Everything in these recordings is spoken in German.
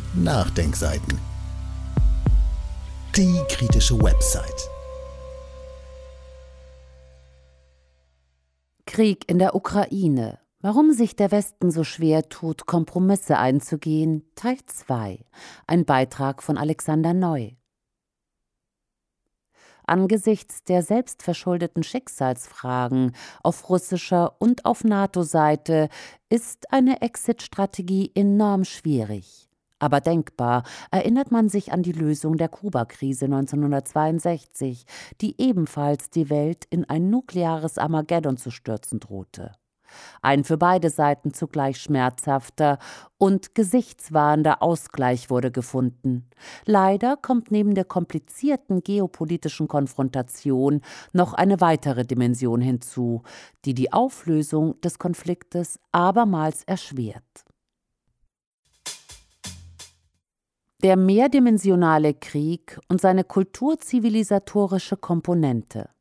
Nachdenkseiten. Die kritische Website. Krieg in der Ukraine. Warum sich der Westen so schwer tut, Kompromisse einzugehen, Teil 2. Ein Beitrag von Alexander Neu. Angesichts der selbstverschuldeten Schicksalsfragen auf russischer und auf NATO-Seite ist eine Exit-Strategie enorm schwierig. Aber denkbar erinnert man sich an die Lösung der Kuba-Krise 1962, die ebenfalls die Welt in ein nukleares Armageddon zu stürzen drohte. Ein für beide Seiten zugleich schmerzhafter und gesichtswahrender Ausgleich wurde gefunden. Leider kommt neben der komplizierten geopolitischen Konfrontation noch eine weitere Dimension hinzu, die die Auflösung des Konfliktes abermals erschwert. Der mehrdimensionale Krieg und seine kulturzivilisatorische Komponente.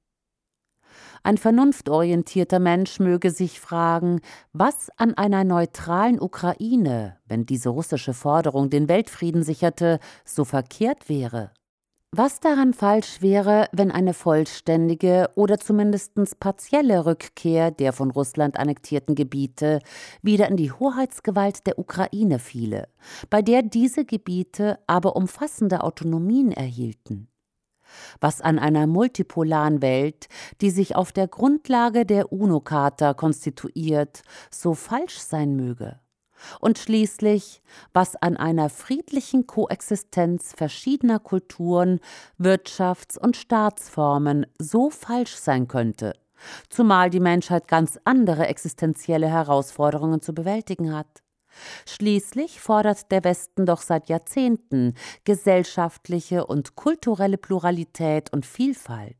Ein vernunftorientierter Mensch möge sich fragen, was an einer neutralen Ukraine, wenn diese russische Forderung den Weltfrieden sicherte, so verkehrt wäre. Was daran falsch wäre, wenn eine vollständige oder zumindest partielle Rückkehr der von Russland annektierten Gebiete wieder in die Hoheitsgewalt der Ukraine fiele, bei der diese Gebiete aber umfassende Autonomien erhielten? Was an einer multipolaren Welt, die sich auf der Grundlage der UNO-Charta konstituiert, so falsch sein möge. Und schließlich, was an einer friedlichen Koexistenz verschiedener Kulturen, Wirtschafts- und Staatsformen so falsch sein könnte, zumal die Menschheit ganz andere existenzielle Herausforderungen zu bewältigen hat. Schließlich fordert der Westen doch seit Jahrzehnten gesellschaftliche und kulturelle Pluralität und Vielfalt.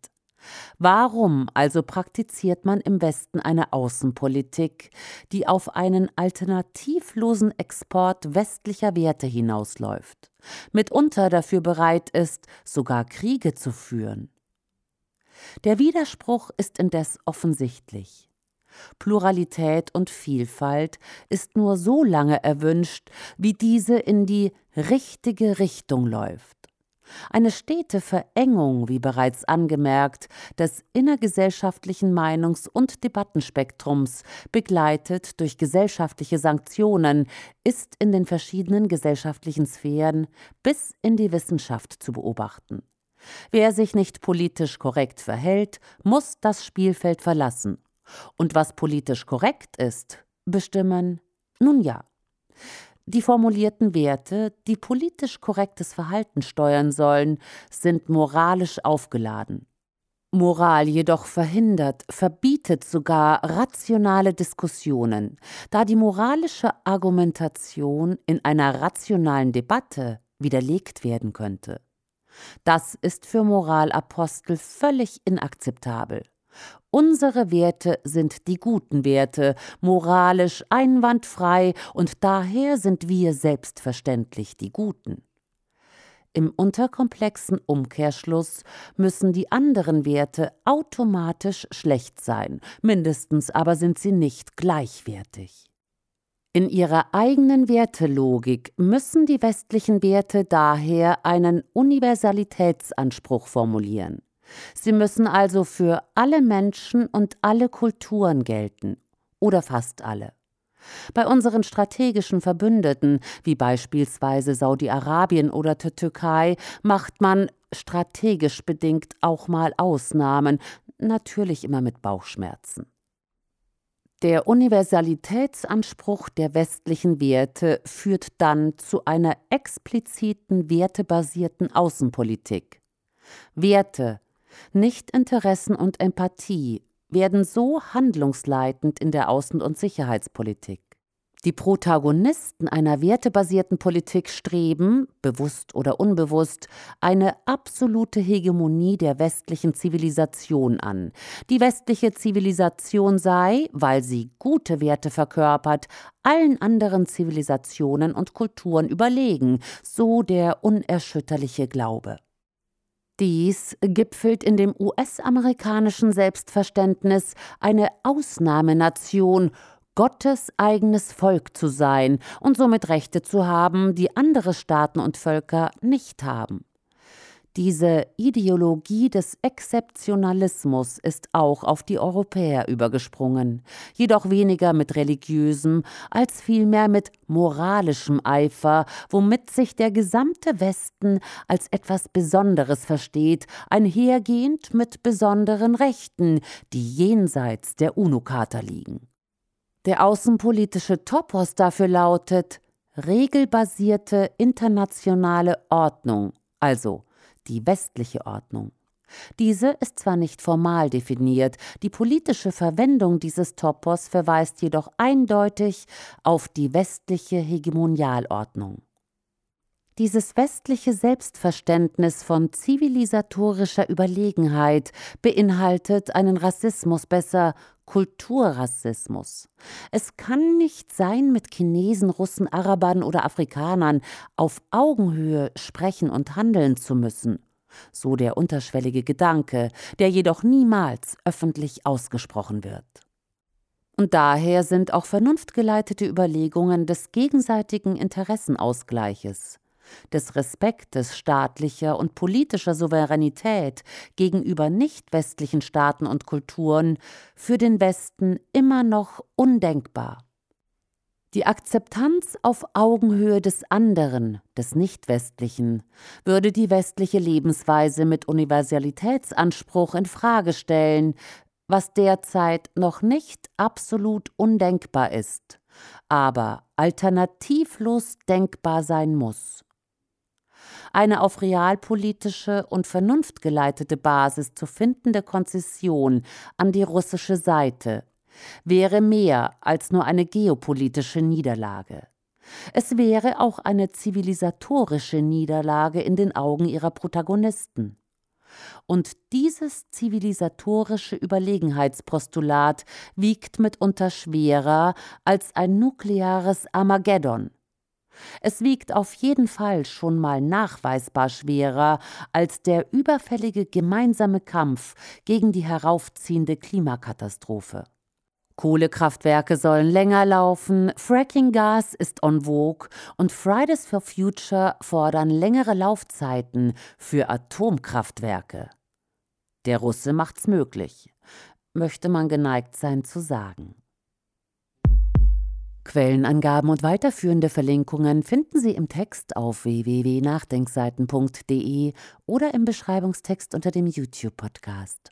Warum also praktiziert man im Westen eine Außenpolitik, die auf einen alternativlosen Export westlicher Werte hinausläuft, mitunter dafür bereit ist, sogar Kriege zu führen? Der Widerspruch ist indes offensichtlich. Pluralität und Vielfalt ist nur so lange erwünscht, wie diese in die richtige Richtung läuft. Eine stete Verengung, wie bereits angemerkt, des innergesellschaftlichen Meinungs- und Debattenspektrums, begleitet durch gesellschaftliche Sanktionen, ist in den verschiedenen gesellschaftlichen Sphären bis in die Wissenschaft zu beobachten. Wer sich nicht politisch korrekt verhält, muss das Spielfeld verlassen. Und was politisch korrekt ist, bestimmen, nun ja, die formulierten Werte, die politisch korrektes Verhalten steuern sollen, sind moralisch aufgeladen. Moral jedoch verhindert, verbietet sogar rationale Diskussionen, da die moralische Argumentation in einer rationalen Debatte widerlegt werden könnte. Das ist für Moralapostel völlig inakzeptabel. Unsere Werte sind die guten Werte, moralisch einwandfrei, und daher sind wir selbstverständlich die Guten. Im unterkomplexen Umkehrschluss müssen die anderen Werte automatisch schlecht sein, mindestens aber sind sie nicht gleichwertig. In ihrer eigenen Wertelogik müssen die westlichen Werte daher einen Universalitätsanspruch formulieren. Sie müssen also für alle Menschen und alle Kulturen gelten, oder fast alle. Bei unseren strategischen Verbündeten, wie beispielsweise Saudi-Arabien oder der Türkei, macht man strategisch bedingt auch mal Ausnahmen, natürlich immer mit Bauchschmerzen. Der Universalitätsanspruch der westlichen Werte führt dann zu einer expliziten wertebasierten Außenpolitik. Werte, nicht Interessen und Empathie werden so handlungsleitend in der Außen- und Sicherheitspolitik. Die Protagonisten einer wertebasierten Politik streben, bewusst oder unbewusst, eine absolute Hegemonie der westlichen Zivilisation an. Die westliche Zivilisation sei, weil sie gute Werte verkörpert, allen anderen Zivilisationen und Kulturen überlegen, so der unerschütterliche Glaube. Dies gipfelt in dem US-amerikanischen Selbstverständnis, eine Ausnahmenation, Gottes eigenes Volk zu sein und somit Rechte zu haben, die andere Staaten und Völker nicht haben. Diese Ideologie des Exzeptionalismus ist auch auf die Europäer übergesprungen, jedoch weniger mit religiösem als vielmehr mit moralischem Eifer, womit sich der gesamte Westen als etwas Besonderes versteht, einhergehend mit besonderen Rechten, die jenseits der UNO-Charta liegen. Der außenpolitische Topos dafür lautet regelbasierte internationale Ordnung, also die westliche Ordnung. Diese ist zwar nicht formal definiert, die politische Verwendung dieses Topos verweist jedoch eindeutig auf die westliche Hegemonialordnung. Dieses westliche Selbstverständnis von zivilisatorischer Überlegenheit beinhaltet einen Rassismus, besser Kulturrassismus. Es kann nicht sein, mit Chinesen, Russen, Arabern oder Afrikanern auf Augenhöhe sprechen und handeln zu müssen. So der unterschwellige Gedanke, der jedoch niemals öffentlich ausgesprochen wird. Und daher sind auch vernunftgeleitete Überlegungen des gegenseitigen Interessenausgleiches, des Respektes staatlicher und politischer Souveränität gegenüber nicht-westlichen Staaten und Kulturen für den Westen immer noch undenkbar. Die Akzeptanz auf Augenhöhe des anderen, des Nicht-Westlichen, würde die westliche Lebensweise mit Universalitätsanspruch in Frage stellen, was derzeit noch nicht absolut undenkbar ist, aber alternativlos denkbar sein muss. Eine auf realpolitische und vernunftgeleitete Basis zu findende Konzession an die russische Seite wäre mehr als nur eine geopolitische Niederlage. Es wäre auch eine zivilisatorische Niederlage in den Augen ihrer Protagonisten. Und dieses zivilisatorische Überlegenheitspostulat wiegt mitunter schwerer als ein nukleares Armageddon. Es wiegt auf jeden Fall schon mal nachweisbar schwerer als der überfällige gemeinsame Kampf gegen die heraufziehende Klimakatastrophe. Kohlekraftwerke sollen länger laufen, Fracking-Gas ist en vogue und Fridays for Future fordern längere Laufzeiten für Atomkraftwerke. Der Russe macht's möglich, möchte man geneigt sein zu sagen. Quellenangaben und weiterführende Verlinkungen finden Sie im Text auf www.nachdenkseiten.de oder im Beschreibungstext unter dem YouTube-Podcast.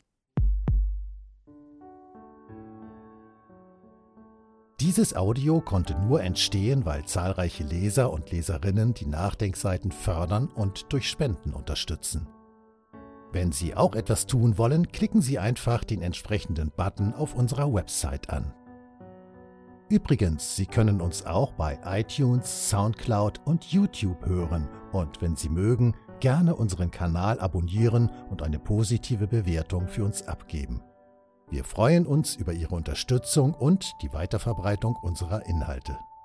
Dieses Audio konnte nur entstehen, weil zahlreiche Leser und Leserinnen die Nachdenkseiten fördern und durch Spenden unterstützen. Wenn Sie auch etwas tun wollen, klicken Sie einfach den entsprechenden Button auf unserer Website an. Übrigens, Sie können uns auch bei iTunes, Soundcloud und YouTube hören und wenn Sie mögen, gerne unseren Kanal abonnieren und eine positive Bewertung für uns abgeben. Wir freuen uns über Ihre Unterstützung und die Weiterverbreitung unserer Inhalte.